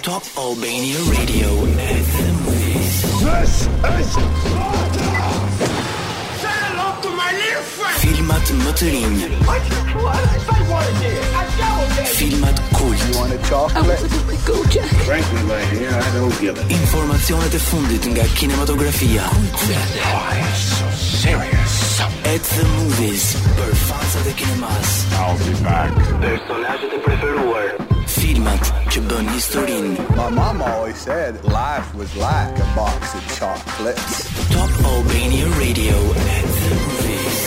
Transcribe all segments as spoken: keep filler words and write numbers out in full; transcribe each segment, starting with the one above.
Top Albania Radio at the movies. This is Sparta! Say hello to my little friend! Filmat më të rinj. What? What? I say what it is. I know it. Filmat kult. You want a chocolate? Go, Jack. Frankly, my dear, I don't give it. Informacionet e fundit nga kinematografia. Why so serious? At the movies, për fansat e kinemas. I'll be back. Personazhet e preferuar. Filmat që bën historinë. My mom always said life was like a box of chocolates. Top Albania Radio at the movies.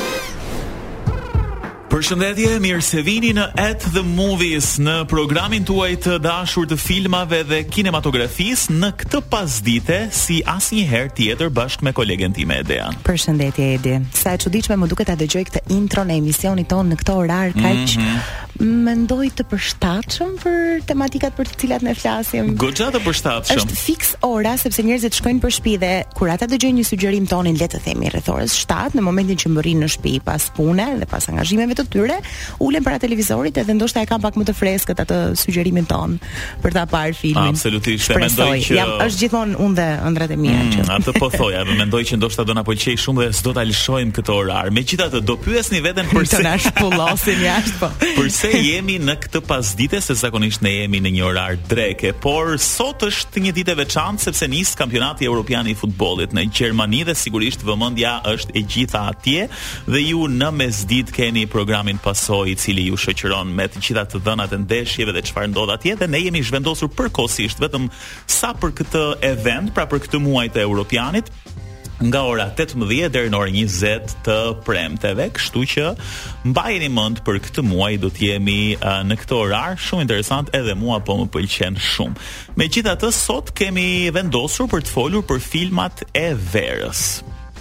Përshëndetje, mirë se vini në At the Movies, në programin tuaj të dashur të filmave dhe kinematografisë, në këtë pasdite si asnjëherë tjetër bashkë me kolegen time Edean. Përshëndetje Edi. Sa e çuditshme më duket ta dëgjoj këtë intro në emisionin ton në këtë orar kaq mm-hmm. mendoj të përshtatshëm për tematikat për të cilat ne flasim. Goxha të përshtatshëm. Është fiks ora sepse njerëzit shkojnë për shtëpi dhe kur ata dëgjojnë një sugjerim tonin, le të themi rreth orës shtatë, në momentin që mbërrin në shtëpi pas pune dhe pas angazhimeve të tyre, ulen para televizorit edhe ndoshta e kam pak më të freskët atë sugjerimin ton për ta parë filmin. Absolutisht, mendoj që jam është gjithmonë unë dhe ëndrat e mia mm, që. Atë po thoja, mendoj që ndoshta do na pëlqej shumë dhe s'do ta lëshojmë këtë orar. Megjithatë, do pyesni veten përse na shpullosin jashtë po. Përse jemi në këtë pasdite, se zakonisht ne jemi në një orar dreke, por sot është një ditë e veçantë sepse nis kampionati evropian i futbollit në Gjermani dhe sigurisht vëmendja është e gjitha atje dhe ju në mesditë keni programin Pasoj i cili ju shoqëron me të gjitha të dhënat e ndeshjeve dhe çfarë ndodh atje dhe ne jemi zhvendosur përkohësisht vetëm sa për këtë event, pra për këtë muaj të Europianit, nga ora tetëmbëdhjetë deri në orën njëzet të premteve, kështu që mbajeni mend për këtë muaj do të jemi uh, në këtë orar shumë interesant, edhe mua po më pëlqen shumë. Megjithatë sot kemi vendosur për të folur për filmat e verës.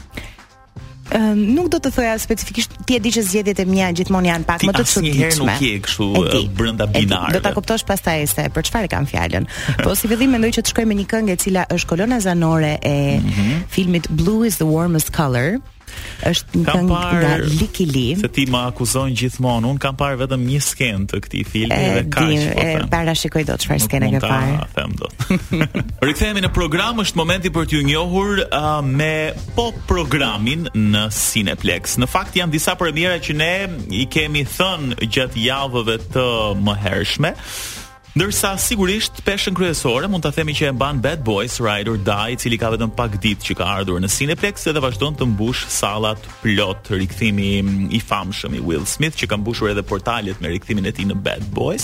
Uh, nuk do të thoja specifikisht, ti e di që zgjedhjet e mia gjithmonë janë pak ti më të çuditshme. Ti asnjëherë nuk je kështu brenda binarëve. Do ta kuptosh pastaj se për çfarë kam fjalën. Po si fillim mendoj që të shkojmë me një këngë e cila është kolona zanore e mm-hmm. filmit Blue is the Warmest Color. Është një këngë nga Licky Lee. Se ti më akuzon gjithmonë, un kam parë vetëm një skenë të këtij filmi dhe kaq. E parashikoj dot çfarë skene ke parë. Them dot. Rikthehemi në program, është momenti për t'ju njohur uh, me pop programin në Cineplex. Në fakt janë disa premiera që ne i kemi thënë gjatë javëve të mëhershme. Ndërsa sigurisht peshën kryesore mund ta themi që e mban Bad Boys Ride or Die, i cili ka vetëm pak ditë që ka ardhur në Cineplex dhe vazhdon të mbush sallat plot. Rikthimi i famshëm i Will Smith që ka mbushur edhe portalet me rikthimin e tij në Bad Boys.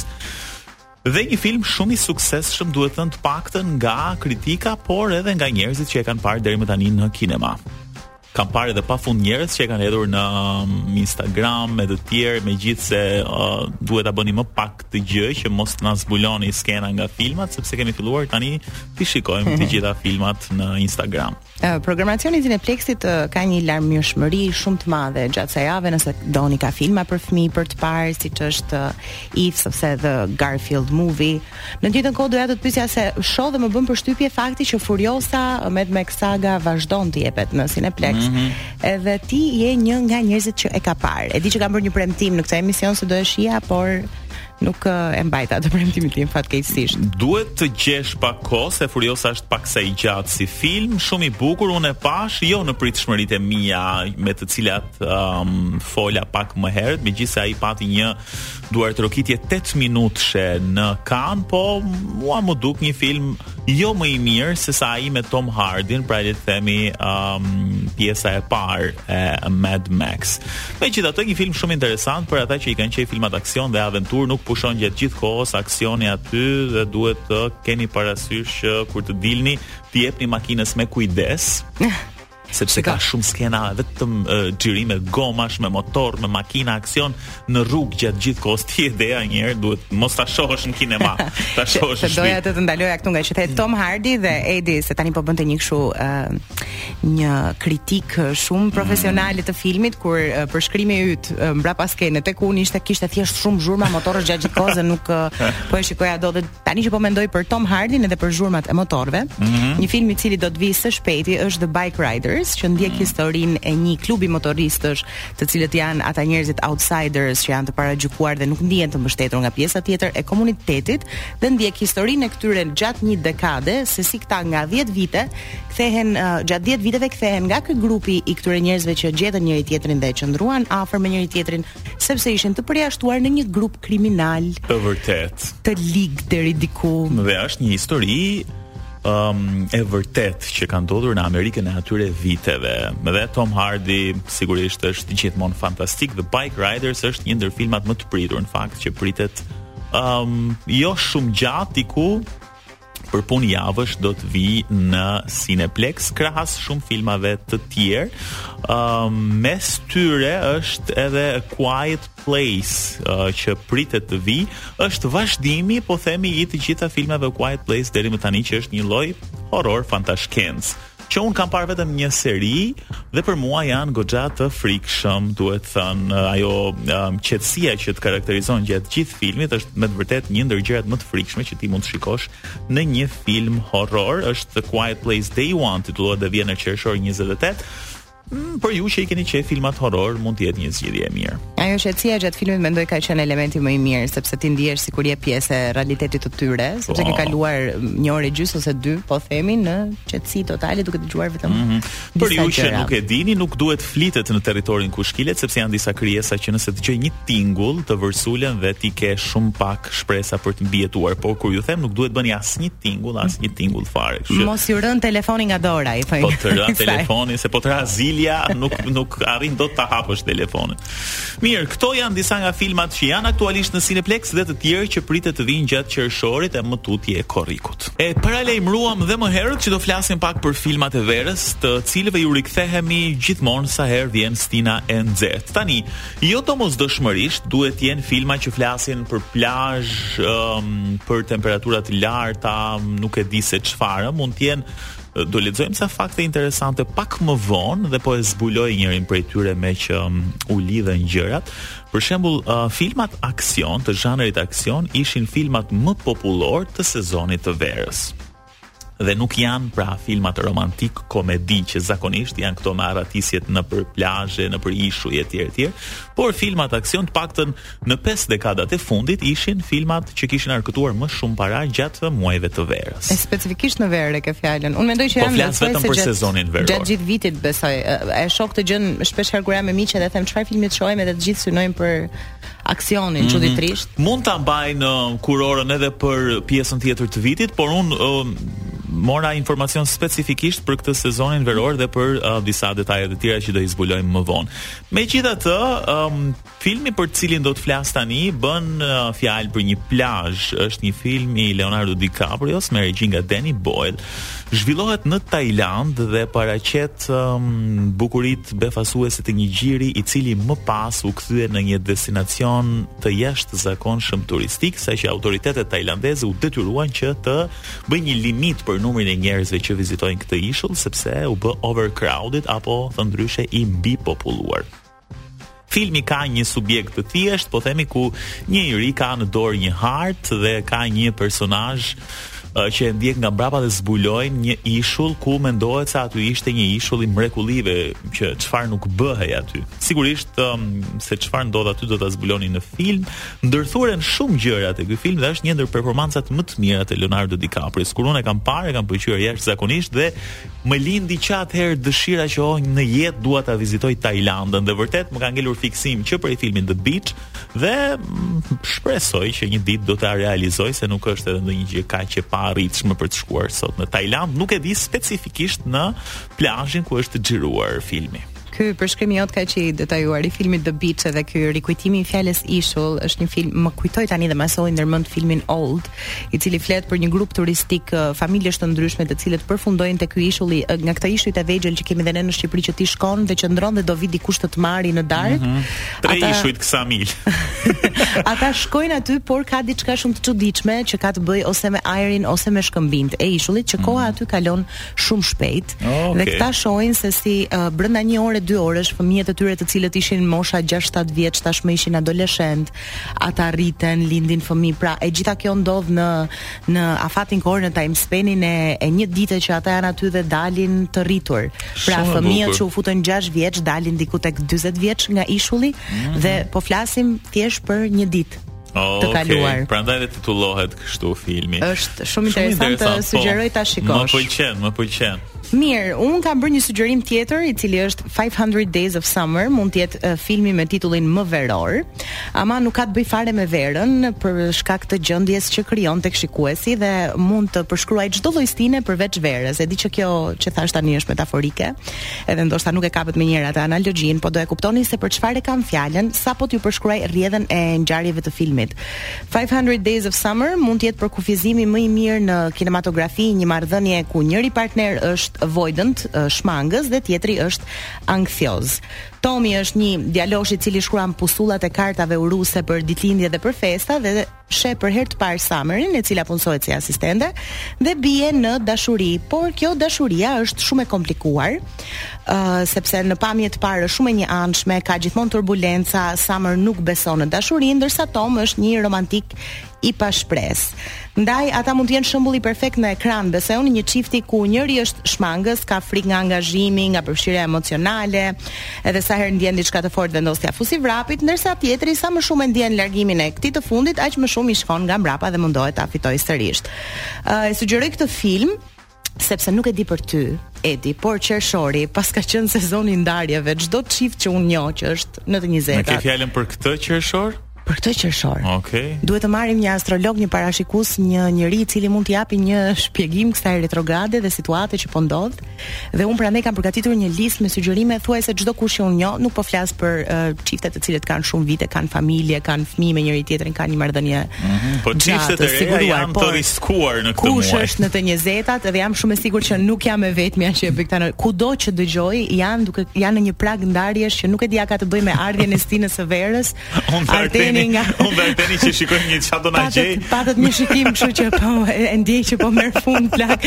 Dhe një film shumë i suksesshëm, duhet thënë, të paktën nga kritika, por edhe nga njerëzit që e kanë parë deri më tani në kinema. Kam parë edhe pafund njerëz që e kanë hedhur në Instagram me të tjerë, megjithse uh, duhet ta bëni më pak të gjë që mos na zbuloni skena nga filmat, sepse kemi filluar tani të shikojmë të gjitha filmat në Instagram. Uh, programacioni i Cineplexit uh, ka një larmishmëri shumë të madhe gjatë kësaj jave, nëse doni ka filma për fëmijë për të parë, siç është uh, If ose The Garfield Movie. Në të njëjtën kohë doja të të pyesja se shoh dhe më bën përshtypje fakti që Furiosa, Mad Max saga vazhdon të jepet në Cineplex. Mm-hmm. Edhe ti je një nga njerëzit që e ka parë. E di që kam bërë një premtim në këtë emision se do e shija, por nuk e mbajta atë premtimin tim fatkeqësisht. Duhet të gjesh pak kohë se Furiosa është pak sa i gjatë si film, shumë i bukur, unë e pash jo në pritshmëritë e mia me të cilat um, fola pak më herët, megjithëse ai pati një duartrokitje tetë minutëshe në Cannes, po mua më duk një film jo më i mirë se sa ai me Tom Hardy, pra le të themi um, pjesa e parë e Mad Max. Megjithatë një film shumë interesant për ata që i kanë qejf filmat aksion dhe aventurë, nuk pushon gjatë gjithë kohës aksioni aty dhe duhet të keni parasysh që kur të dilni të jepni makinës me kujdes. Sepse ka shumë skena vetëm xhirime uh, gomash me motor, me makina aksion në rrugë gjatë gjithë kohës. Ti ideja një herë duhet mos ta shohësh në kinema, ta shohësh. Se doja të të ndaloja këtu nga që the Tom Hardy dhe Eddie, se tani po bënte një kështu uh, një kritik shumë profesionale të filmit, kur uh, përshkrimi yt uh, mbrapa skenës tek unë ishte kishte thjesht shumë zhurma motorësh gjatë gjithë kohës dhe nuk uh, po e shikoja dot. Tani që po mendoj për Tom Hardy edhe për zhurmat e motorëve, mm-hmm. një film i cili do të vijë së shpejti është The Bike Rider. Riders, që ndjek historinë e një klubi motoristësh, të cilët janë ata njerëzit outsiders që janë të paragjykuar dhe nuk ndihen të mbështetur nga pjesa tjetër e komunitetit, dhe ndjek historinë e këtyre gjatë një dekade, se si këta nga dhjetë vite kthehen uh, gjatë dhjetë viteve kthehen nga ky grupi i këtyre njerëzve që gjetën njëri tjetrin dhe qëndruan afër me njëri tjetrin, sepse ishin të përjashtuar në një grup kriminal. Të vërtet. Të ligë deri diku. Dhe është një histori Um, e vërtet që ka ndodhur në Amerikën e atyre viteve. Dhe Tom Hardy sigurisht është gjithmonë fantastik. The Bike Riders është një ndër filmat më të pritur në fakt, që pritet um, jo shumë gjatë, diku për punë javësh do të vi në Cineplex krahas shumë filmave të tjerë. Um, mes tyre është edhe A Quiet Place uh, që pritet të vi, është vazhdimi, po themi, i të gjitha filmave A Quiet Place deri më tani, që është një lloj horror fantashkencë, që unë kam parë vetëm një seri dhe për mua janë goxha të frikshëm, duhet thënë. Ajo um, qetësia që të karakterizon gjatë gjithë filmit është me të vërtet një ndër gjërat më të frikshme që ti mund të shikosh në një film horror. Është The Quiet Place Day One, titullohet dhe vjen në qershor njëzet e tetë. Mm, për ju që i keni qejf filmat horror, mund të jetë një zgjidhje e mirë. Ajo qetësia gjatë filmit mendoj ka qenë elementi më i mirë, sepse ti ndihesh sikur je pjesë e realitetit të tyre, sepse oh. ke kaluar një orë gjys ose dy, po themi, në qetësi totale duke dëgjuar vetëm. Mm -hmm. Për ju që nuk e dini, nuk duhet flitet në territorin ku shkilet, sepse janë disa krijesa që nëse dëgjoj një tingull të vërsulen dhe ti ke shumë pak shpresa për të mbijetuar, por kur ju them nuk duhet bëni asnjë tingull, asnjë tingull fare. Kështu. Mos ju rën telefoni nga dora, i thojnë. Po të rën telefoni, se po të razi nuk nuk arrin dot ta hapësh telefonin. Mirë, këto janë disa nga filmat që janë aktualisht në Cineplex dhe të tjerë që pritet të vinë gjatë qershorit e më tutje e korrikut. E paralajmëruam dhe më herët që do flasim pak për filmat e verës, të cilëve ju rikthehemi gjithmonë sa herë vjen Stina e nxehtë. Tani, jo domosdoshmërisht duhet të jenë filma që flasin për plazh, um, për temperatura të larta, nuk e di se çfarë, mund të jenë. Do lexojmë sa fakte interesante pak më vonë dhe po e zbuloj njërin prej tyre me që um, u lidhen gjërat. Për shembull, uh, filmat aksion, të zhanrit aksion, ishin filmat më popullor të sezonit të verës. Dhe nuk janë pra filmat romantik, komedi, që zakonisht janë këto me arratisjet në për plazhe, në për ishuj etj etj, por filmat aksion, të paktën në pesë dekadat e fundit, ishin filmat që kishin arkëtuar më shumë para gjatë muajve të verës. E specifikisht në verë ke fjalën. Unë mendoj që po janë flas vetëm për gjatë, sezonin veror. Gjatë gjithë vitit besoj. E shoh këtë gjën shpesh herë kur jam me miqe dhe them çfarë filmi të shohim, edhe të gjithë synojnë për aksionin, çuditërisht. Mm -hmm. Mund ta mbajnë uh, kurorën edhe për pjesën tjetër të vitit, por unë uh, mora informacion specifikisht për këtë sezonin veror dhe për uh, disa detaje të tjera që do i zbulojmë më vonë. Megjithatë, um, filmi për të cilin do të flas tani bën uh, fjalë për një plazh. Është një film i Leonardo DiCaprio me regji nga Danny Boyle. Zhvillohet në Tajland dhe paraqet um, bukuritë befasuese të një gjiri i cili më pas u kthye në një destinacion të jashtëzakonshëm turistik, saqë autoritetet tajlandeze u detyruan që të bëjnë një limit për numrin e njerëzve që vizitojnë këtë ishull, sepse u bë overcrowded apo thënë ndryshe i mbi populluar. Filmi ka një subjekt të thjesht, po themi, ku një njeri ka në dorë një hartë dhe ka një personazh që e ndjek nga mbrapa dhe zbulojnë një ishull ku mendohet se aty ishte një ishull i mrekullive, që çfarë nuk bëhej aty. Sigurisht um, se çfarë ndodh aty do ta zbuloni në film. Ndërthuren shumë gjëra te ky film dhe është një ndër performancat më të mira të Leonardo DiCaprio. Kur unë e kam parë, e kam pëlqyer jashtëzakonisht dhe më lindi që atëherë dëshira që oh, në jetë dua ta vizitoj Tajlandën, dhe vërtet më ka ngelur fiksim që për filmin The Beach dhe mm, shpresoj që një ditë do ta realizoj, se nuk është edhe ndonjë gjë kaq e arritshme për të shkuar sot në Tajland, nuk e di specifikisht në plazhin ku është xhiruar filmi. Ky përshkrimi jot ka që i detajuar i filmit The Beach dhe ky rikujtimi i fjalës ishull është një film, më kujtoi tani dhe më solli ndërmend filmin Old, i cili flet për një grup turistik, familjesh të ndryshme të cilët përfundojnë te ky ishull, nga këta ishujt e vegjël që kemi dhe ne në Shqipëri, që ti shkon dhe qëndron dhe do vi dikush të të marrë në darkë. Mm -hmm. Tre Ata... ishujt Ksamil. Ata shkojnë aty, por ka diçka shumë të çuditshme që ka të bëjë ose me ajrin ose me shkëmbimt e ishullit, që koha aty kalon shumë shpejt. Oh, okay. Dhe këta shohin se si uh, brenda një ore, dy orësh, fëmijët e tyre të cilët ishin mosha gjashtë shtat vjeç, tashmë ishin adoleshent, ata rriten, lindin fëmijë. Pra, e gjitha kjo ndodh në në afatin kohor, në time span-in e, e një dite që ata janë aty dhe dalin të rritur. Pra, Shumë fëmijët që u futën gjashtë vjeç dalin diku tek dyzet vjeç nga ishulli, mm-hmm. dhe po flasim thjesht për një ditë. Oh, të kaluar. Okay. Prandaj dhe titullohet kështu filmi. Është shumë interesant, të sugjeroj ta shikosh. Më pëlqen, më pëlqen. Mirë, unë kam bërë një sugjerim tjetër, i cili është five hundred Days of Summer, mund të jetë uh, filmi me titullin Më veror, ama nuk ka të bëj fare me verën për shkak të gjendjes që krijon tek shikuesi dhe mund të përshkruaj çdo lloj stine përveç verës. E di që kjo që thash tani është metaforike, edhe ndoshta nuk e kapet me njëra atë analogjin, po do e kuptoni se për çfarë kam fjalën sapo t'ju përshkruaj rrjedhën e ngjarjeve të filmit. five hundred Days of Summer mund të jetë për kufizimi më i mirë në kinematografi, një marrëdhënie ku njëri partner është avoidant, shmangës, dhe tjetri është anksios. Tomi është një djalosh i cili shkruan pusullat e kartave uruse për ditëlindje dhe për festa dhe sheh për herë të parë Summerin, e cila punsohet si asistente dhe bie në dashuri, por kjo dashuria është shumë e komplikuar, uh, sepse në pamje të parë është shumë e një anshme, ka gjithmonë turbulenca, Summer nuk beson në dashuri, ndërsa Tom është një romantik i pashpres. Ndaj ata mund të jenë shembulli perfekt në ekran, besoj unë, një çifti ku njëri është shmangës, ka frikë nga angazhimi, nga përfshirja emocionale, edhe sa herë ndjen diçka të fortë vendos t'ia fusi vrapit, ndërsa tjetri sa më shumë e ndjen largimin e këtij të fundit, aq më shumë i shkon nga mbrapa dhe mundohet ta fitojë sërish. Uh, e sugjeroj këtë film sepse nuk e di për ty, Edi, por qershori, pas ka qenë sezoni ndarjeve, çdo çift që unë njoh që është në të njëzetat. Me ke fjalën për këtë qershor? Për këtë qershor. Okej. Okay. Duhet të marrim një astrolog, një parashikues, një njerëz i cili mund të japi një shpjegim kësaj retrograde dhe situate që po ndodh. Dhe unë prandaj kam përgatitur një listë me sugjerime, thuajse çdo kush që unë njoh, nuk po flas për uh, çiftet të cilët kanë shumë vite, kanë familje, kanë fëmijë me njëri tjetrin, kanë një marrëdhënie. Mm-hmm. Po çiftet e reja janë të riskuar në këtë muaj. Kush është në të njëzetat dhe jam shumë e sigurt që nuk jam e vetmja që e bëj këtë. Kudo që dëgjoj, janë duke janë në një prag ndarjesh që nuk e di a ka të bëjë me ardhjen e stinës së verës. Nga... Unë dhe teni që shikoj një qato na gjej. Patët një shikim, kështu që po e ndjej që po merr fund plak.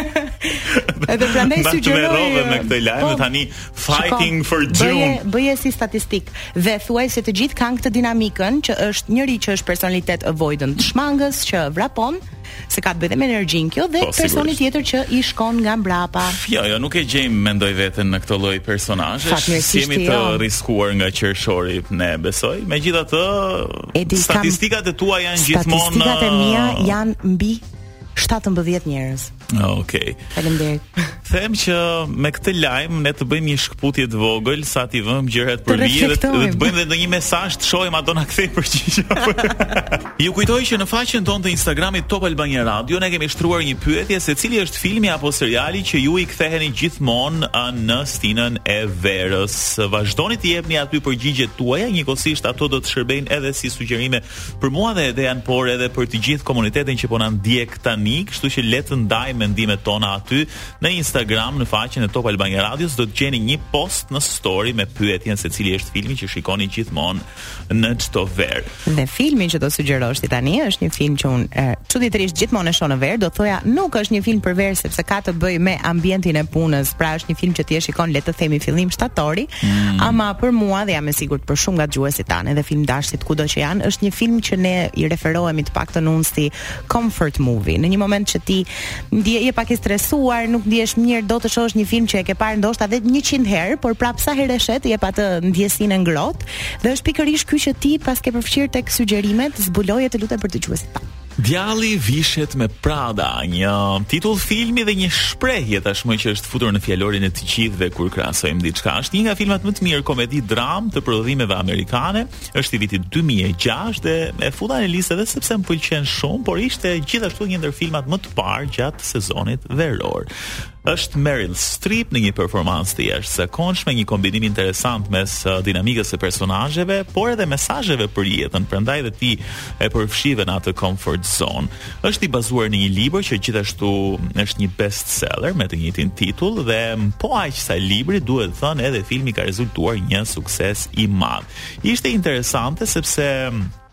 Edhe prandaj sugjeroj me këtë lajm, tani fighting for June. Bëje bëje si statistik dhe thuaj se të gjithë kanë këtë dinamikën që është njëri që është personalitet avoidant, shmangës që vrapon, se ka të bëjë me energjinë kjo, dhe po, personi tjetër që i shkon nga mbrapa. Jo, jo, nuk e gjejmë mendoj veten në këtë lloj personazhesh. Si jemi të jo. riskuar nga qershori, ne besoj. Megjithatë, statistikat e tua janë gjithmonë statistikat e mia janë mbi shtatëmbëdhjetë njerëz. Okej. Okay. Faleminderit. Them që me këtë lajm ne të bëjmë një shkputje të vogël sa t'i vëmë gjërat për vije dhe të bëjmë edhe një mesazh të shohim a do na kthej përgjigje. Ju kujtoj që në faqen tonë të Instagramit Top Albania Radio ne kemi shtruar një pyetje se cili është filmi apo seriali që ju i ktheheni gjithmonë në stinën e verës. Vazhdoni të jepni aty përgjigjet tuaja, njëkohësisht ato do të shërbejnë edhe si sugjerime për mua dhe Edean, por edhe për të gjithë komunitetin që po na ndjek tani, kështu që le të ndajmë mendimet tona aty në Instagram, në faqen e Top Albania Radios do të gjeni një post në story me pyetjen se cili është filmi që shikoni gjithmonë në çdo verë. Dhe filmi që do sugjerosh ti tani është një film që unë çuditërisht gjithmonë e shoh në verë, do thoja nuk është një film për verë sepse ka të bëjë me ambientin e punës, pra është një film që ti e shikon le të themi fillim shtatori, mm. ama për mua dhe jam e sigurt për shumë nga dëgjuesit tanë dhe filmdashit kudo që janë, është një film që ne i referohemi të paktën unë si comfort movie. Në një moment që ti ndje je pak i stresuar, nuk ndihesh mirë, do të shohësh një film që e ke parë ndoshta vetë njëqind herë, por prap sa herë e shet jep atë ndjesinë e ngrohtë, dhe është pikërisht ky që ti pas ke përfshirë tek sugjerimet, zbuloje të lutem për dëgjuesit tanë. Djalli vishet me Prada, një titull filmi dhe një shprehje tashmë që është futur në fjalorin e të gjithëve kur krahasojmë diçka. Është një nga filmat më të mirë komedi dram të prodhimeve amerikane, është i vitit dy mijë e gjashtë dhe e futa në listë edhe sepse më pëlqen shumë, por ishte gjithashtu një ndër filmat më të parë gjatë sezonit veror. Është Meryl Streep në një performancë të jashtëzakonshme, një kombinim interesant mes dinamikës së personazheve, por edhe mesazheve për jetën, prandaj dhe ti e përfshive në atë comfort zone. Është i bazuar në një libër që gjithashtu është një bestseller me të njëjtin titull dhe po aq sa libri, duhet thënë edhe filmi ka rezultuar një sukses i madh. Ishte interesante sepse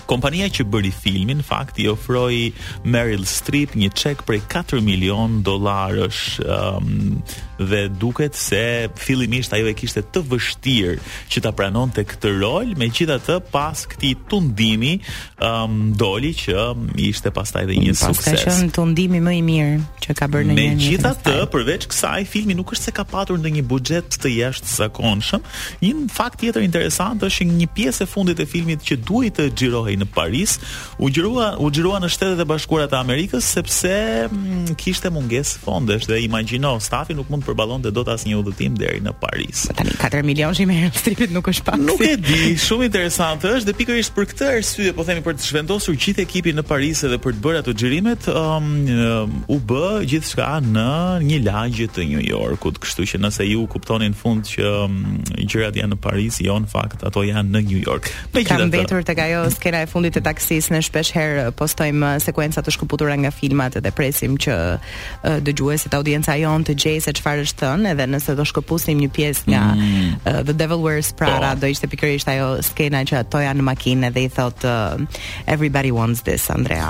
Kompania që bëri filmin, në fakt i ofroi Meryl Streep një çek prej katër milion dollarësh, um, dhe duket se fillimisht ajo e kishte të vështirë që ta pranonte këtë rol, megjithatë pas këtij tundimi um, doli që ishte pastaj edhe një pas sukses. Ka qenë tundimi më i mirë që ka bërë në një. Megjithatë, përveç kësaj, filmi nuk është se ka patur ndonjë buxhet të jashtëzakonshëm. Një fakt tjetër interesant është një pjesë e fundit e filmit që duhej të xhirohej në Paris, u xhirua u xhirua në Shtetet e Bashkuara të Amerikës sepse mm, kishte mungesë fondesh dhe imagjino, stafi nuk mund të përballonte dot asnjë udhëtim deri në Paris. Tani katër milion që Meryl Streepit nuk është pak. Nuk e di, shumë interesante është dhe pikërisht për këtë arsye, po themi për të zhvendosur gjithë ekipin në Paris edhe për të bërë ato xhirimet, um, u bë gjithçka në një lagje të New Yorkut, kështu që nëse ju kuptoni në fund që um, gjërat janë në Paris, jo në fakt ato janë në New York. Kam mbetur tek ajo skena e fundit të taksisë, ne shpesh herë postojmë sekuenca të shkëputura nga filmat edhe presim që uh, dëgjuesit, audienca jon të gjejë se çfarë është thënë, edhe nëse do shkëpusim një pjesë nga mm. uh, The Devil Wears Prada, do ishte pikërisht ajo skena që ato janë në makinë dhe i thot uh, everybody wants this, Andrea.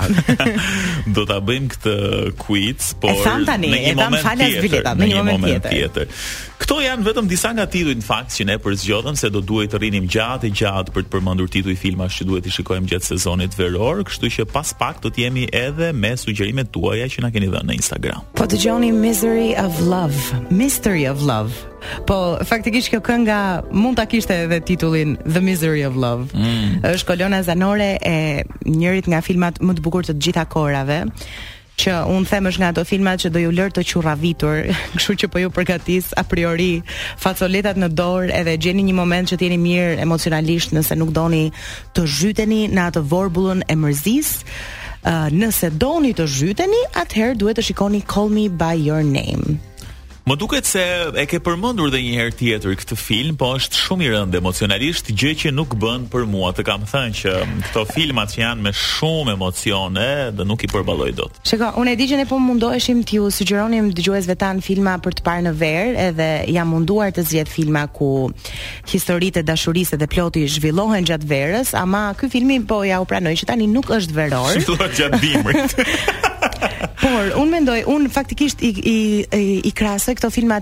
Do ta bëjmë këtë quiz, por e tham tani, në një e tham falas biletat, në një moment tjetër. tjetër. Këto janë vetëm disa nga titujt në fakt që ne përzgjodhëm se do duhet të rrinim gjatë e gjatë për të përmendur tituj filmash që duhet i shikojmë gjatë sezonit veror, kështu që pas pak do të jemi edhe me sugjerimet tuaja që na keni dhënë në Instagram. Po dëgjoni Misery of Love, Mystery of Love. Po faktikisht kjo kënga mund ta kishte edhe titullin The Misery of Love. Mm. Është kolona zanore e njërit nga filmat më të bukur të gjitha kohërave, që unë them është nga ato filmat që do ju lërë të qurravitur, kështu që po ju përgatis a priori facoletat në dorë edhe gjeni një moment që t'jeni mirë emocionalisht nëse nuk doni të zhyteni në atë vorbullën e mërzis. Uh, nëse doni të zhyteni, atëherë duhet të shikoni Call Me By Your Name. Më duket se e ke përmendur edhe një herë tjetër këtë film, po është shumë i rëndë emocionalisht, gjë që nuk bën për mua. Të kam thënë që këto filmat që janë me shumë emocione dhe nuk i përballoj dot. Shiko, unë e di që ne po mundoheshim t'ju sugjeronim dëgjuesve tan filma për të parë në verë, edhe jam munduar të zgjedh filma ku historitë e dashurisë dhe ploti zhvillohen gjatë verës, ama ky filmi po ja u pranoj që tani nuk është veror. Zhvillohet gjatë dimrit. Por unë mendoj, unë faktikisht i i i, i krahasoj këto filmat.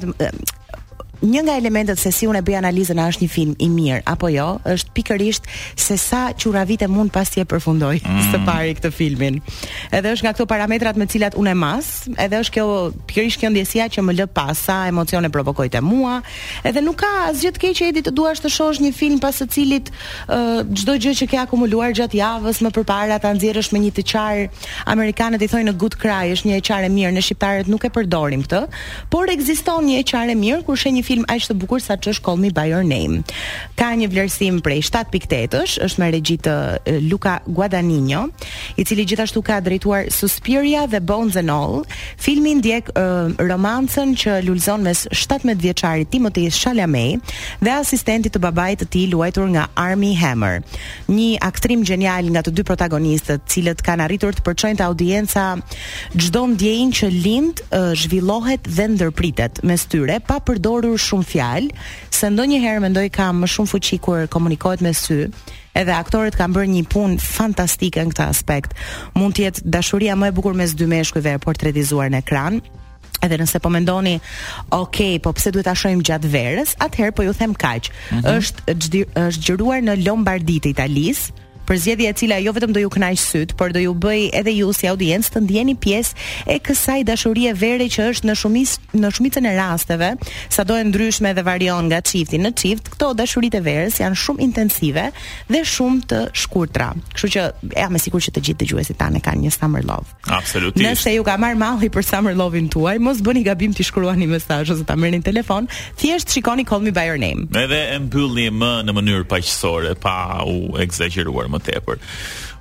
Një nga elementet se si unë e bëj analizën a është një film i mirë apo jo, është pikërisht se sa qurravite mund pas t'i e përfundoj mm. së pari këtë filmin. Edhe është nga këto parametrat me cilat unë e mas, edhe është kjo pikërisht kjo ndjesia që më lë pas, sa emocione provokoi te mua, edhe nuk ka asgjë të keq që Edi të duash të shohësh një film pas së cilit çdo uh, gjë që ke akumuluar gjatë javës më përpara ta nxjerrësh me një të qarë. Amerikanët i thojnë a good cry, është një e qarë e mirë, ne shqiptarët nuk e përdorim këtë, por ekziston një e qarë e mirë kur sheh një film aq të bukur sa ç'është Call Me By Your Name. Ka një vlerësim prej shtat pikë tetë-sh, është me regji të Luca Guadagnino, i cili gjithashtu ka drejtuar Suspiria dhe Bones and All. Filmi ndjek uh, romancën që lulëzon mes shtatëmbëdhjetë vjeçarit Timothée Chalamet dhe asistentit të babait të tij luajtur nga Armie Hammer. Një aktrim genial nga të dy protagonistët, cilët kanë arritur të përçojnë të audienca çdo ndjenjë që lind uh, zhvillohet dhe ndërpritet mes tyre pa përdorur shumë fjalë, se ndonjëherë mendoj ka më shumë fuqi kur komunikohet me sy. Edhe aktorët kanë bërë një punë fantastike në këtë aspekt. Mund të jetë dashuria më e bukur mes dy meshkujve e portretizuar në ekran. Edhe nëse po mendoni, ok, po pse duhet ta shohim gjatë verës, atëherë po ju them kaq. Mm-hmm. Është është xhiruar në Lombardi të Italisë, për zgjedhje e cila jo vetëm do ju kënaq syt, por do ju bëj edhe ju si audiencë të ndjeni pjesë e kësaj dashurie vere që është në shumis, në shumicën e rasteve, sado e ndryshme dhe varion nga çifti në çift, këto dashuritë e verës janë shumë intensive dhe shumë të shkurtra. Kështu që jam e sigurt që të gjithë dëgjuesit tanë kanë një Summer Love. Absolutisht. Nëse ju ka marr malli për Summer Love-in tuaj, mos bëni gabim t'i shkruani mesazh ose ta merrni në telefon, thjesht shikoni Call Me By Your Name. Edhe e mbyllni më në mënyrë paqësore, pa u egzageruar më tepër.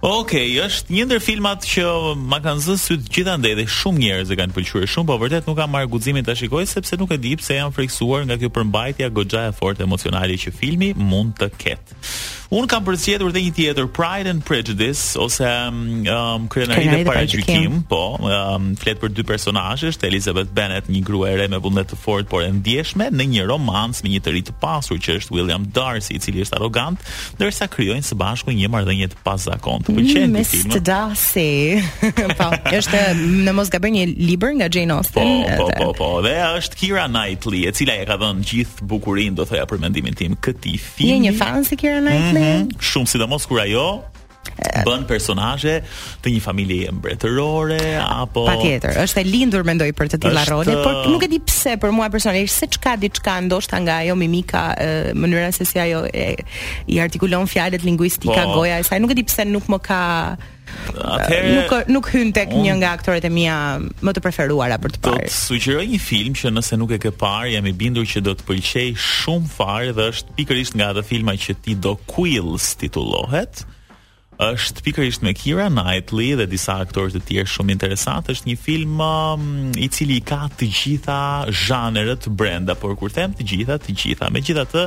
Okej, okay, është një ndër filmat që ma kanë zënë syt gjithandej dhe shumë njerëz e kanë pëlqyer shumë, por vërtet nuk kam marrë guximin ta shikoj sepse nuk e di pse jam friksuar nga kjo përmbajtja goxha e fortë emocionale që filmi mund të ketë. Unë kam përzgjedhur edhe një tjetër, Pride and Prejudice ose um, Krenaria e Paragjykim, po, um, flet për dy personazhe, Elizabeth Bennet, një grua e re me vullnet të fortë por e ndjeshme, në një romancë me një të ri të pasur që është William Darcy, i cili është arrogant, ndërsa krijojnë së bashku një marrëdhënie të pazakontë. Pëlqen ti filmi? mister Darcy. Po, është në mos gaboj një libër nga Jane Austen. Po, po, po, po, dhe është Keira Knightley, e cila e ka dhënë gjithë bukurinë, do thoya për mendimin tim, këtij filmi. Je një fan si Keira Knightley? Mm-hmm. Shumë, sidomos kur ajo bën personazhe të një familje mbretërore apo patjetër, është e lindur mendoj për të tilla është... role, por nuk e di pse për mua personalisht se çka diçka ndoshta nga ajo mimika, e, mënyra se si ajo e, i artikulon fjalët, lingvistika, po, goja e saj, nuk e di pse nuk më ka Atëherë, nuk nuk hyn tek un... një nga aktorët e mia më të preferuara për të parë. Do të sugjeroj një film që nëse nuk e ke parë, jam i bindur që do të pëlqej shumë fare dhe është pikërisht nga ato filma që ti do Quills titullohet. Është pikërisht me Keira Knightley dhe disa aktorë të tjerë shumë interesantë. Është një film um, i cili ka të gjitha zhanret brenda, por kur them të gjitha, të gjitha. Megjithatë,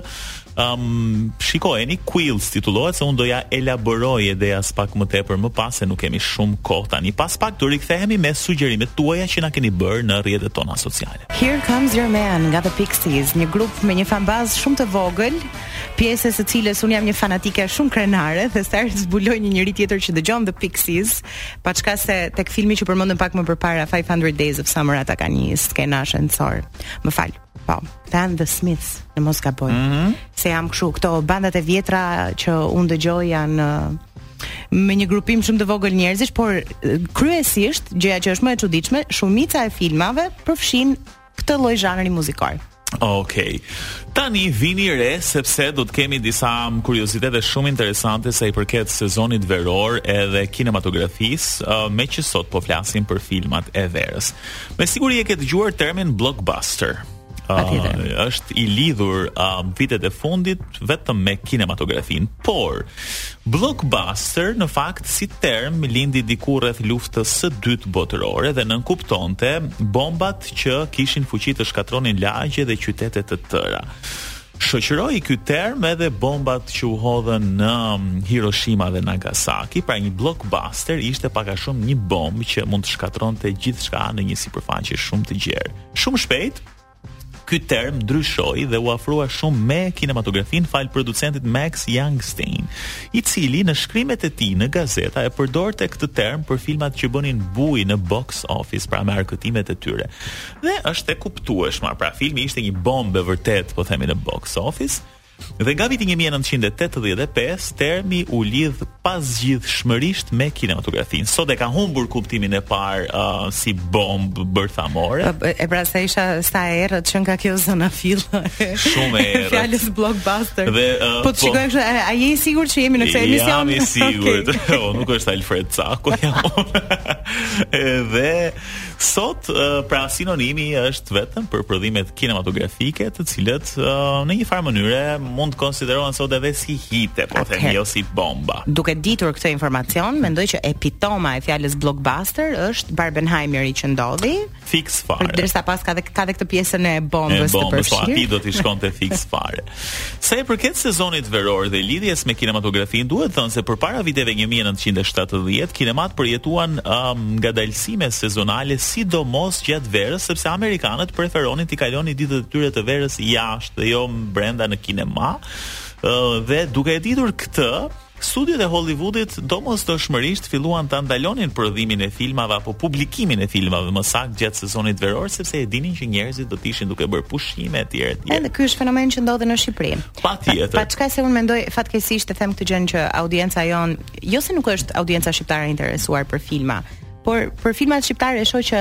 um, shikojeni, Quills titullohet, se unë doja elaboroj ideas pak më tepër më pas, se nuk kemi shumë kohë tani. Pas pak do rikthehemi me sugjerimet tuaja që na keni bërë në rrjetet tona sociale. Here Comes Your Man nga The Pixies, një grup me një fanbazë shumë të vogël, pjesë së cilës unë jam një fanatike shumë krenare dhe sa herë zbuloj një njëri tjetër që dëgjon The Pixies, paçka se tek filmi që përmendëm pak më përpara, five hundred Days of Summer, ata kanë një skenë shëndetësor. Më fal. Po, Dan The Smiths, në mos gaboj. Mm-hmm. Se jam kështu, këto bandat e vjetra që unë dëgjoj janë me një grupim shumë të vogël njerëzish, por kryesisht gjëja që është më e çuditshme, shumica e filmave përfshin këtë lloj zhanri muzikor. Okej. Okay. Tani vini re sepse do të kemi disa kuriozitete shumë interesante sa i përket sezonit veror edhe kinematografisë, uh, me që sot po flasim për filmat e verës. Me siguri e ke dëgjuar termin blockbuster. Uh, është i lidhur uh, vitet e fundit vetëm me kinematografin, por blockbuster në fakt si term lindi diku rreth luftës së dytë botërore dhe nënkuptonte bombat që kishin fuqi të shkatronin lagje dhe qytete të tëra. Shoqëroi ky term edhe bombat që u hodhën në Hiroshima dhe Nagasaki. Pra një blockbuster ishte pak a shumë një bombë që mund të shkatronte gjithçka në një sipërfaqe shumë të gjerë. Shumë shpejt ky term ndryshoi dhe u afrua shumë me kinematografin fal producentit Max Youngstein, i cili në shkrimet e tij në gazeta e përdorte këtë term për filmat që bënin buj në box office, pra me arkëtimet e tyre. Dhe është e kuptueshme, pra filmi ishte një bombë vërtet, po themi, në box office. Dhe nga viti nineteen eighty-five termi u lidh pasgjithshmërisht me kinematografin. Sot e ka humbur kuptimin e parë uh, si bombë bërthamore. E pra se isha sa errët që nga kjo zona fill. Shumë errët. Fjalës blockbuster. Dhe, uh, po të shikojmë kështu, a, a je i sigurt që jemi në këtë emision? Jam i sigurt. Okay. O, nuk është Alfred Cako, jam. Dhe sot uh, pra sinonimi është vetëm për prodhimet kinematografike, të cilët uh, në një farë mënyre mund të konsiderohen sot edhe si hite, po themi, jo si bomba. Duke ditur këtë informacion, mendoj që epitoma e fjalës blockbuster është Barbenheimeri që ndodhi. Fix fare. Derisa pas ka dhe ka dhe këtë pjesën e bombës të përfshirë. Po aty do t'i shkonte fix fare. Sa i përket sezonit veror dhe lidhjes me kinematografin, duhet thënë se përpara viteve nineteen seventy, kinemat përjetuan um, ngadalësime sezonale, sidomos gjatë verës, sepse amerikanët preferonin t'i kalonin ditët e tyre të verës jashtë dhe jo brenda në kinema. Uh, dhe duke e ditur këtë, studiot e Hollywoodit domosdoshmërisht filluan ta ndalonin prodhimin e filmave apo publikimin e filmave më saktë gjatë sezonit veror, sepse e dinin që njerëzit do të ishin duke bërë pushime etj etj. Edhe ky është fenomen që ndodhe në Shqipëri. Patjetër. Pa çka se unë mendoj fatkeqësisht të them këtë gjë që audienca jon, jo se nuk është audienca shqiptare interesuar për filma, por për filmat shqiptare e shoh që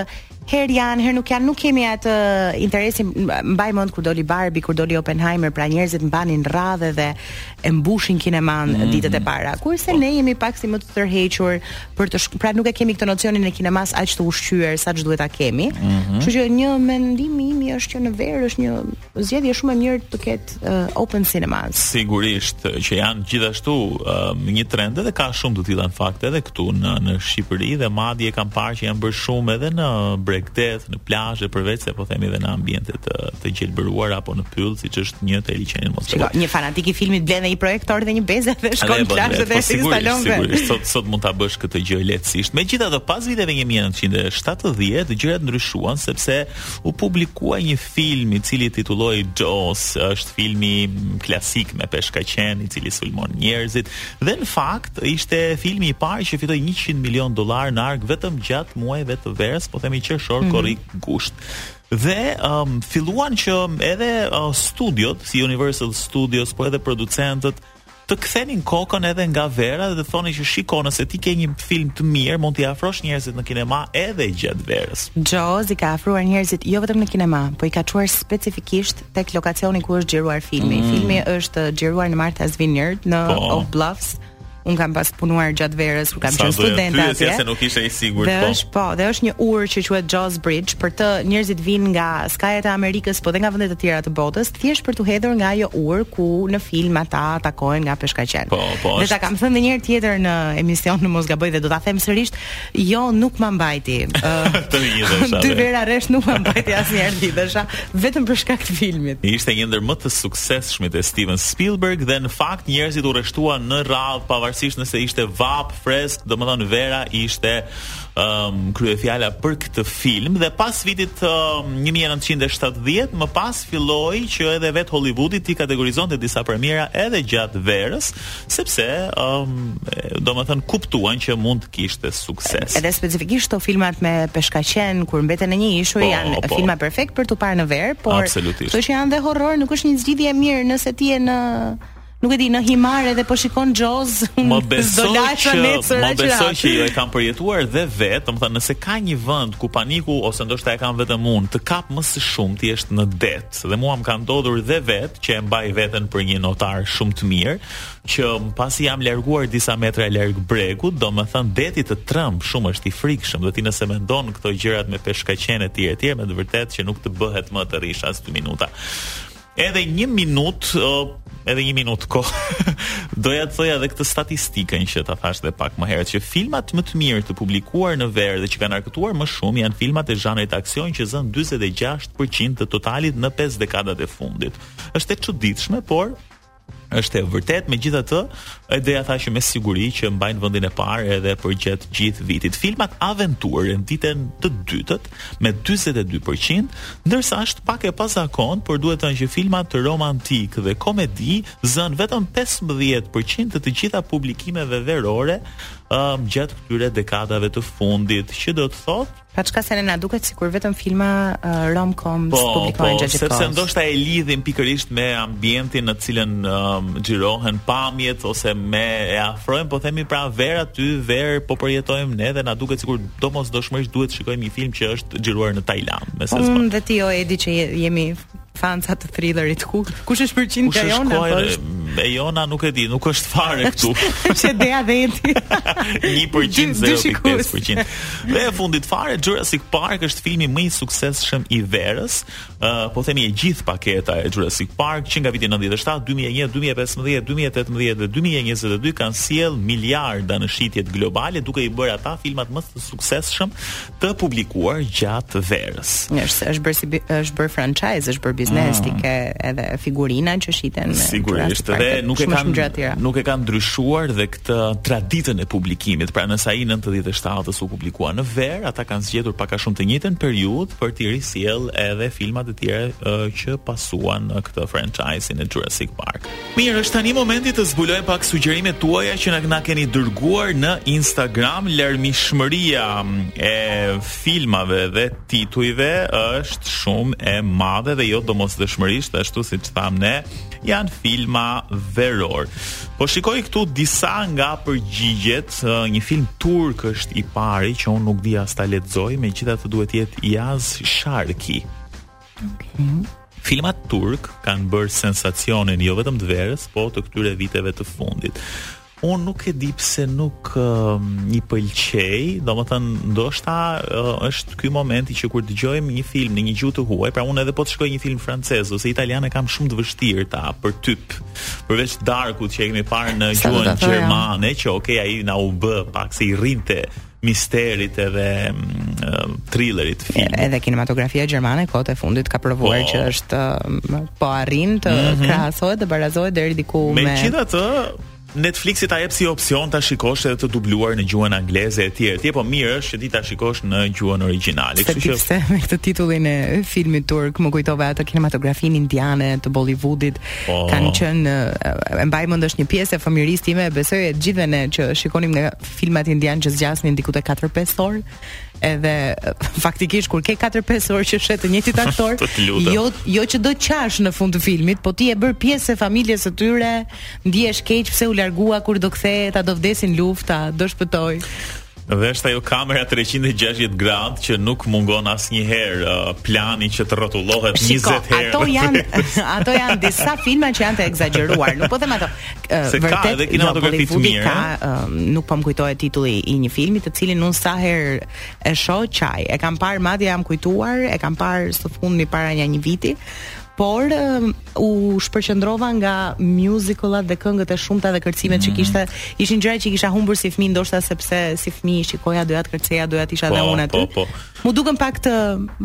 Her janë, her nuk janë, nuk kemi atë interesin. Mbaj mend kur doli Barbie, kur doli Oppenheimer, pra njerëzit mbanin radhë dhe e mbushin kineman mm. ditët e para. Kurse ne jemi pak si më të tërhequr për të shk... pra nuk e kemi këtë nocionin e kinemas aq të ushqyer saç duhet ta kemi. Kështu mm-hmm. që një mendim im është që në verë është një zgjedhje shumë e mirë të ketë uh, open cinemas. Sigurisht që janë gjithashtu uh, një trend dhe ka shumë të tilla në fakt edhe këtu në në Shqipëri dhe madje kam parë që janë bërë shumë edhe në bregdet, në plazhe, përveç se po themi edhe në ambiente të, të gjelbëruar apo në pyll, siç është një te liçeni mos. Shiko, një fanatik i filmit blen dhe një projektor dhe një bezë dhe shkon në plazhe dhe instalon vetë. Sigurisht, sot sot mund ta bësh këtë gjë lehtësisht. Megjithatë, pas viteve një mijë e nëntëqind e shtatëdhjetë, gjërat ndryshuan sepse u publikua një film i cili titullohej Jaws, është filmi klasik me peshkaqen i cili sulmon njerëzit dhe në fakt ishte filmi i parë që fitoi njëqind milion dollar në arg vetëm gjatë muajve të verës, po themi qershor, mm-hmm. korrik, gusht. Dhe um, filluan që edhe uh, studiot, si Universal Studios, po edhe producentët të kthenin kokën edhe nga vera dhe të thonin që shiko, nëse ti ke një film të mirë, mund t'i afrosh njerëzit në kinema edhe gjatë verës. Jaws i ka afruar njerëzit jo vetëm në kinema, po i ka çuar specifikisht tek lokacioni ku është xhiruar filmi. Mm. Filmi është xhiruar në Martha's Vineyard në po. Oak Bluffs. Un kam pas punuar gjatë verës, kur kam qenë student atje. Se nuk ishe i sigurt, po. Është po, dhe është një urë që quhet Jaws Bridge, për të njerëzit vinë nga skajet e Amerikës, po dhe nga vende të tjera të botës, thjesht për të hedhur nga ajo urë ku në film ata takohen nga peshkaqen. Po, po. Dhe ta kam thënë edhe një herë tjetër në emision, në mos gaboj dhe do ta them sërish, jo nuk ma mbajti. Uh, të lidhesha. Dy vera rresht nuk ma mbajti asnjëherë lidhesha, vetëm për shkak të filmit. Ishte një ndër më të suksesshmit e Steven Spielberg dhe në fakt njerëzit u rreshtuan në radhë pavarësisht nëse ishte vap fresk, domethënë vera ishte um, kryefjala për këtë film dhe pas vitit um, një mijë e nëntëqind e shtatëdhjetë më pas filloi që edhe vet Hollywoodi t'i kategorizonte disa premiera edhe gjatë verës, sepse um, domethënë kuptuan që mund të kishte sukses. Edhe specifikisht to filmat me peshkaqen kur mbeten në një ishull po, janë po. filma perfekt për t'u parë në verë, por këto që janë dhe horror nuk është një zgjidhje e mirë nëse ti je në nuk e di në himare dhe po shikon Jaws. Më besoj që më besoj që jo e kam përjetuar dhe vet, domethënë nëse ka një vend ku paniku ose ndoshta e kam vetëm unë të kap më së shumti është në det. Dhe mua më ka ndodhur dhe vet që e mbaj veten për një notar shumë të mirë, që pasi jam larguar disa metra larg bregut, domethënë deti të tremb shumë është i frikshëm dhe ti nëse mendon këto gjërat me peshkaqen e tjerë etj, me të vërtetë që nuk të bëhet më të rish as dy minuta. Edhe një minut, uh, edhe një minut kohë, doja të thoja edhe këtë statistikën që ta thash dhe pak më herët, që filmat më të mirë të publikuar në verë dhe që kanë argëtuar më shumë janë filmat e zhanrit aksion që zën njëzet e gjashtë përqind të totalit në pesë dekadat e fundit. Është e çuditshme, por është e vërtet, megjithatë, edhe ja thashë me siguri që mbajnë vendin e parë edhe për gjatë gjithë vitit. Filmat aventurë nditen të dytët me njëzet e dy përqind, ndërsa është pak e pazakon, por duhet të thënë që filmat romantik dhe komedi zën vetëm pesëmbëdhjetë përqind të të gjitha publikimeve verore um, gjatë këtyre dekadave të fundit, që do të thotë pa çka se ne na duket sikur vetëm filma uh, rom-com po, publikohen gjatë sepse kohës. Ndoshta e lidhin pikërisht me ambientin në të cilën um, xhirohen pamjet ose me e afrojmë, po themi pra ver aty, ver po përjetojmë ne dhe na duket sikur domosdoshmërisht duhet shikojmë një film që është xhiruar në Tajland, me se unë dhe ti o Edi që jemi fanca të thrillerit. Ku kush është përqind ka Jona? E Jona nuk e di, nuk është fare këtu. Është ideja vetë. një përqind, zero pikë pesë përqind. Dhe e fundit fare Jurassic Park është filmi më i suksesshëm i verës. Uh, po themi e gjithë paketa e Jurassic Park që nga viti nëntëdhjetë e shtatë, dy mijë e një, dy mijë e pesëmbëdhjetë, dy mijë e tetëmbëdhjetë dhe dy mijë e njëzet e dy kanë sjell miliarda në shitjet globale, duke i bërë ata filmat më të suksesshëm të publikuar gjatë verës. Është është bërë si është bërë franchise, është bërë biznes, ti ke edhe figurina që shiten. Sigurisht, dhe nuk e kanë nuk e kanë ndryshuar dhe këtë traditën e publikimit. Pra nëse ai nëntëdhjetë e shtatës u publikua në verë, ata kanë zgjedhur pak a shumë të njëjtën periudhë për të risjell edhe filmat të tjerë uh, që pasuan në këtë franchise-in e Jurassic Park. Mirë, është tani momenti të zbuloj pak sugjerimet tuaja që na, na keni dërguar në Instagram. Larmishmëria e filmave dhe titujve është shumë e madhe dhe jo domosdoshmërisht, ashtu siç tham ne, janë filma veror. Po shikoj këtu disa nga përgjigjet, një film turk është i pari që unë nuk di as ta lexoj, megjithatë duhet jetë Yaz Sharki. Okay. Filmat turk kanë bërë sensacionin jo vetëm të verës, po të këtyre viteve të fundit. Unë nuk e di pse nuk uh, i pëlqej, domethënë ndoshta uh, është ky momenti që kur dëgjojmë një film në një gjuhë të huaj, pra unë edhe po të shkoj një film francez ose italian e kam shumë të vështirë ta përtyp. Përveç Darkut që e kemi parë në gjuhën gjermane, që okay, ai na u bë pak se i rrinte misterit edhe uh, thrillerit filmit. Edhe kinematografia gjermane kohët e fundit ka provuar po, që është uh, po arrin të mm-hmm. krahasohet dhe barazohet deri diku me megjithatë Netflixi ta jep si opsion ta shikosh edhe të dubluar në gjuhën angleze e tjerë. Ti po mirë është që ti ta shikosh në gjuhën origjinale. Kështu që pse me këtë titullin e filmit turk më kujtova atë kinematografinë indiane të Bollywoodit. Oh. Kanë qenë e mbaj mend është një pjesë e fëmijërisë time, besoj e gjithëve ne që shikonim nga filmat indian që zgjasnin diku te katër pesë orë. Edhe faktikisht kur ke katër pesë orë që shet të njëjtit aktor, jo jo që do qash në fund të filmit, po ti e bër pjesë e familjes së tyre, ndihesh keq pse u largua kur do kthehet, a do vdesin lufta, do shpëtoj. Dhe është ajo kamera treqind e gjashtëdhjetë gradë që nuk mungon asnjëherë uh, plani që të rrotullohet njëzet herë. Ato janë ato janë disa filma që janë të egzageruar. Nuk po them ato. Uh, Se vërtet, ka edhe kinematografi të mirë. Ka, uh, nuk po më kujtohet titulli i një filmi të cilin unë sa herë e shoh qaj. E kam parë madje jam kujtuar, e kam parë së fundmi para një një viti. Por um, u shpërqendrova nga musicallat dhe këngët e shumta dhe kërcimet mm. që kishte, ishin gjëra që kisha humbur si fëmijë, ndoshta sepse si fëmijë shikoja doja të kërceja, doja të isha dhe unë aty. Po, po. Mu duken pak të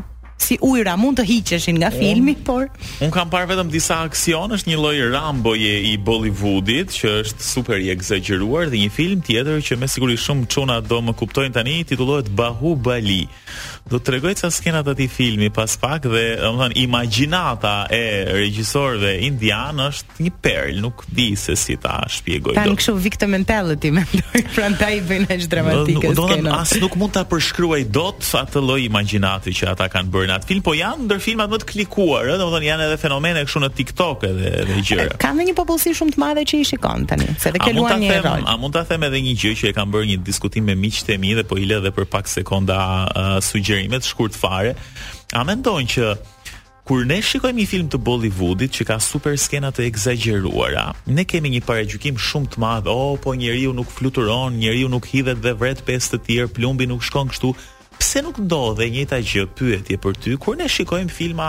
si ujra, mund të hiqeshin nga filmi, un, por un kam parë vetëm disa aksion, është një lloj Ramboje i Bollywoodit që është super i egzageruar dhe një film tjetër që me siguri shumë çuna do më kuptojnë tani, titullohet Bahubali. Do të tregoj ca skenat e atij filmi pas pak dhe domethënë imagjinata e regjisorëve indian është një perl, nuk di se si ta shpjegoj dot. Tan kështu victim mentality mendoj, prandaj bëjnë aq dramatike skenat. As nuk mund ta përshkruaj dot atë lloj imagjinati që ata kanë bërë në atë film, po janë ndër filmat më të klikuar, domethënë janë edhe fenomene kështu në TikTok edhe edhe gjëra. Ka një popullsi shumë të madhe që i shikon tani, se dhe ke luan një rol. A mund ta them edhe një gjë që e kam bërë një diskutim me miqtë e mi dhe po i lë edhe për pak sekonda uh, sugjerimet shkurt fare. A mendon që kur ne shikojmë një film të Bollywoodit që ka super skena të egzageruara, ne kemi një paragjykim shumë të madh, oh, po njeriu nuk fluturon, njeriu nuk hidhet dhe vret pesë të tjerë, plumbi nuk shkon kështu. Pse nuk ndodhe njëjta gjë, pyetje për ty kur ne shikojmë filma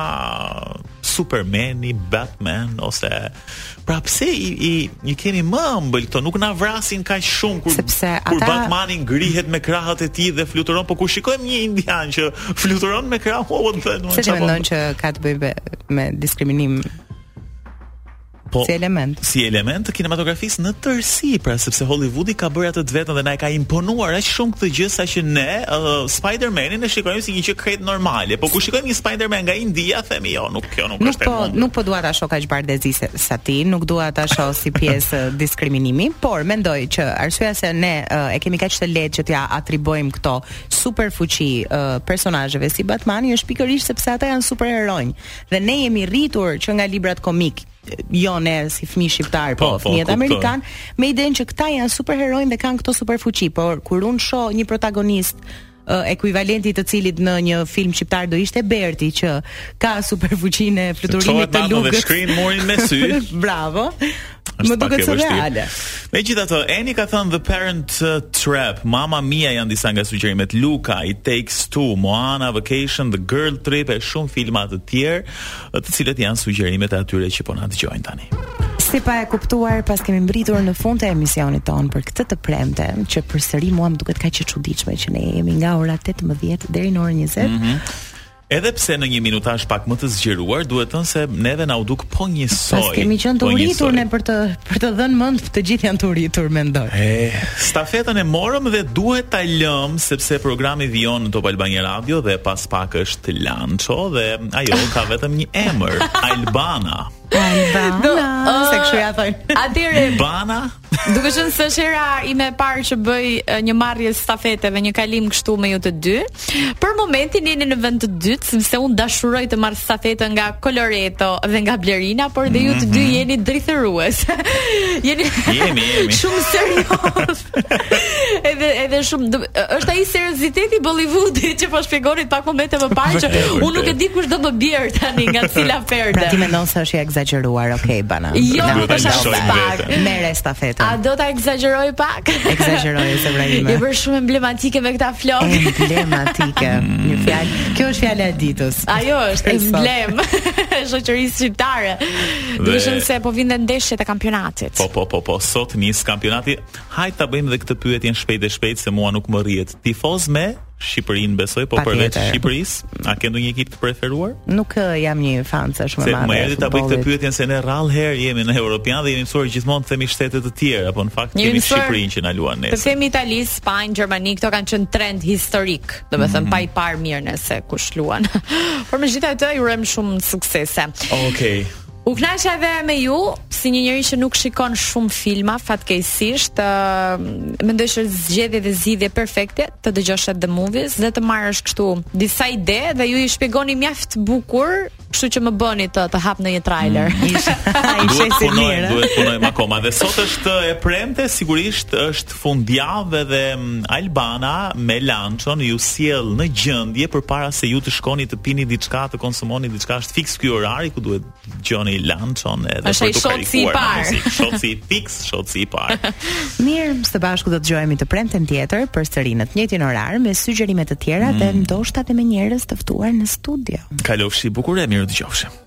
Supermani, Batman ose pra pse i, i, i kemi më ëmbël këto, nuk na vrasin kaq shumë kur, ata... kur Batmani ngrihet me krahët e tij dhe fluturon, po kur shikojmë një indian që fluturon me krahë, oh, dhe nuk se mendon që ka të bëjë me diskriminim po, si element. Si element të kinematografisë në tërësi, pra sepse Hollywoodi ka bërë atë të vetën dhe na e ka imponuar aq shumë këtë gjë sa që ne uh, Spider-Manin e shikojmë si një gjë krejt normale. Po kur shikojmë një Spider-Man nga India, themi jo, nuk kjo nuk, nuk është po, e nuk po dua ta shoh kaq bardezi sa ti, nuk dua ta shoh si pjesë diskriminimi, por mendoj që arsyeja se ne uh, e kemi kaq të lehtë që t'ja atribojmë këto super fuqi uh, personazheve si Batmani është pikërisht sepse ata janë superheronj dhe ne jemi rritur që nga librat komik jo ne si fëmijë shqiptar, po, po fëmijët amerikan, me idenë që këta janë superheronj dhe kanë këto superfuqi, por kur unë shoh një protagonist uh, ekuivalenti të cilit në një film shqiptar do ishte Berti që ka superfuqinë e fluturimit të lugës. Dhe shkrin morin me sy. Bravo. Më duket se reale. Megjithatë, Eni ka thënë The Parent uh, Trap, Mamma Mia janë disa nga sugjerimet, Luca, It Takes Two, Moana, Vacation, The Girl Trip e shumë filma të tjerë, të cilët janë sugjerimet e atyre që po na dëgjojnë tani. Si pa e kuptuar, pas kemi mbritur në fund të emisionit ton për këtë të premte, që përsëri mua më duket kaq e çuditshme që ne jemi nga ora tetëmbëdhjetë deri në orën njëzet. Mm-hmm. Edhe pse në një minutazh pak më të zgjeruar, duhet të thënë se neve na u duk po njësoj. Pas kemi qenë të uritur ne për të për të dhënë mend, të gjithë janë të uritur, mendoj. E, stafetën e morëm dhe duhet ta lëm sepse programi vijon në Top Albania Radio dhe pas pak është Lanço dhe ajo ka vetëm një emër, Albana. Albana, se kështu ja thonë. Atëre Bana. Duke qenë se është hera ime e parë që bëj uh, një marrje stafeteve, një kalim kështu me ju të dy. Për momentin jeni në vend të dytë, sepse unë dashuroj të marr stafetën nga Coloreto dhe nga Blerina, por dhe ju të dy jeni drithërues. jeni Jemi, jemi. Shumë serioz. edhe edhe shumë dë, është ai serioziteti Bollywoodi që po shpjegonit pak momente më parë që unë nuk e di kush do më bjerë tani nga cila perde. Pra ti mendon se është i egzageruar, okay, Bana. Jo, Duhet ta është lëshoj pak. veten. Merre stafetën. A do ta egzagjeroj pak? Egzagjeroj se vrajime. Je bërë shumë emblematike me këta flokë. Emblematike. Një fjalë. Kjo është fjala e ditës. Ajo është emblem e shoqërisë shqiptare. Duke qenë se po vinden ndeshjet e kampionatit. Po po po po, sot nis kampionati. Hajt ta bëjmë edhe këtë pyetjen shpejt e shpejt se mua nuk më rrihet. Tifoz me Shqipërinë besoj, po përveç Shqipërisë, a ke ndonjë ekip të preferuar? Nuk uh, jam një fan sa shumë Se e madhe. më erdhi ta bëj këtë pyetjen se ne rrallë herë jemi në Europian dhe jemi mësuar gjithmonë të themi shtete të tjera, po në fakt kemi Shqipërinë që na luan Të nesër. themi Itali, Spanjë, Gjermani, këto kanë qenë trend historik, domethënë pa i parë mirë nëse kush luan. Por megjithatë ju urojmë shumë suksese. Okej. U kënaqja edhe me ju, si një njeri që nuk shikon shumë filma, fatkeqësisht, uh, mendoj se zgjedhje dhe zgjidhje perfekte të dëgjosh The Movies dhe të marrësh kështu disa ide dhe ju i shpjegoni mjaft bukur, kështu që më bëni të të hap në një trailer. Mm, ishe Duhet si punojmë, mirë. duhet punojmë akoma. Dhe sot është e premte, sigurisht është fundjavë dhe Albana me Lançon ju sjell në gjendje përpara se ju të shkoni të pini diçka, të konsumoni diçka. Është fiks ky orari ku duhet dëgjoni Lançon edhe Është ai për të shotsi i karikuar parë. me muzikë. Shotsi fiks, shotsi i parë. Mirë, së bashku do të dëgjojemi të premten tjetër përsëri në të njëjtin orar me sugjerime të tjera dhe ndoshta edhe me njerëz të ftuar në studio. Kalofshi bukur e mirë dëgjofshi.